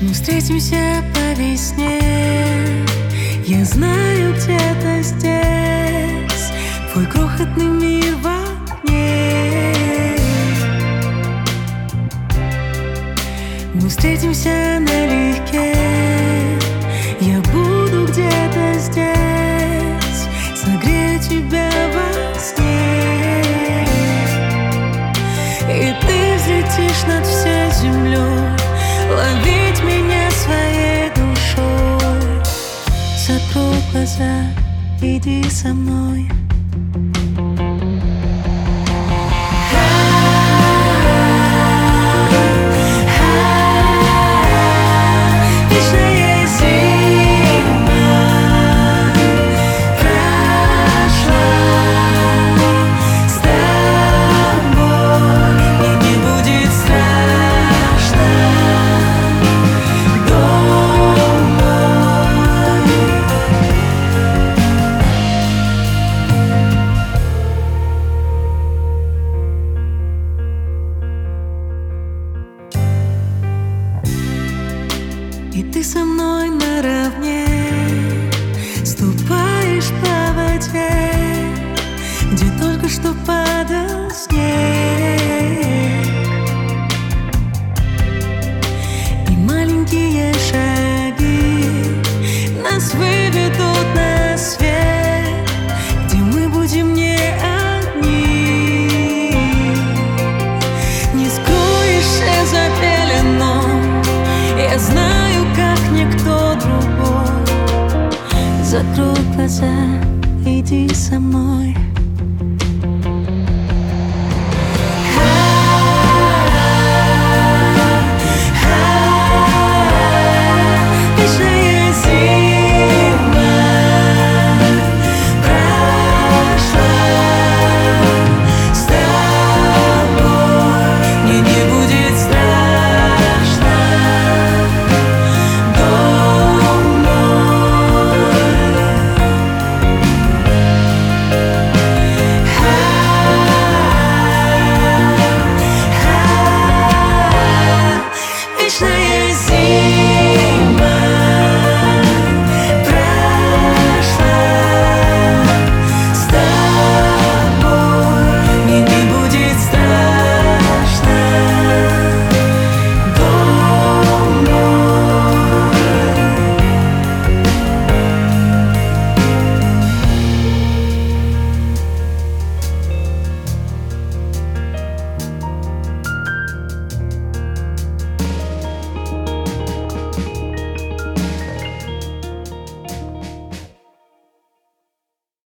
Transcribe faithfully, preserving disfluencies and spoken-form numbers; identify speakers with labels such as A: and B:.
A: Мы встретимся по весне. Я знаю, где-то здесь твой крохотный мир во мне. Мы встретимся налегке. Я буду где-то здесь, согрею тебя во сне. И ты взлетишь над всей землей, ловить меня своей душой. Закрой глаза, иди со мной. И ты со мной наравне ступаешь по воде, где только что падал снег. И маленькие шаги нас выведут на свет, где мы будем не одни. Не скроешься за пеленом, я знаю, как никто другой. Закрой глаза, иди со мной. Вечная зима прошла с тобой, мне не будет страшно. Вечная зима.